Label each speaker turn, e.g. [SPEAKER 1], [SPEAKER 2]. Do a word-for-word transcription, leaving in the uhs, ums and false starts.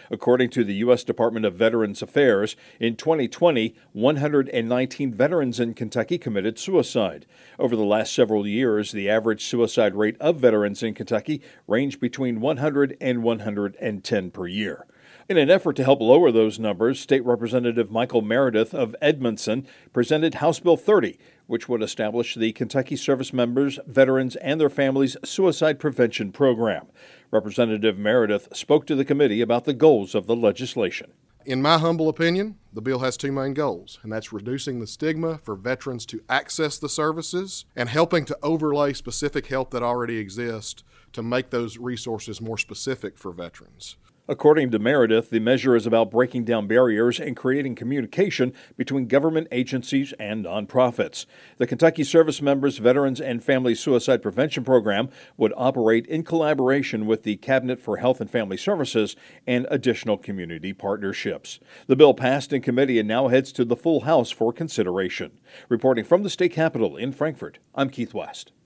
[SPEAKER 1] According to the U S Department of Veterans Affairs, in twenty twenty, one hundred nineteen veterans in Kentucky committed suicide. Over the last several years, the average suicide rate of veterans in Kentucky ranged between one hundred and one hundred ten per year. In an effort to help lower those numbers, State Representative Michael Meredith of Edmondson presented House Bill thirty, which would establish the Kentucky Service Members, Veterans, and their Families Suicide Prevention Program. Representative Meredith spoke to the committee about the goals of the legislation.
[SPEAKER 2] In my humble opinion, the bill has two main goals, and that's reducing the stigma for veterans to access the services and helping to overlay specific help that already exists to make those resources more specific for veterans.
[SPEAKER 1] According to Meredith, the measure is about breaking down barriers and creating communication between government agencies and nonprofits. The Kentucky Service Members, Veterans, and Family Suicide Prevention Program would operate in collaboration with the Cabinet for Health and Family Services and additional community partnerships. The bill passed in committee and now heads to the full House for consideration. Reporting from the state capitol in Frankfort, I'm Keith West.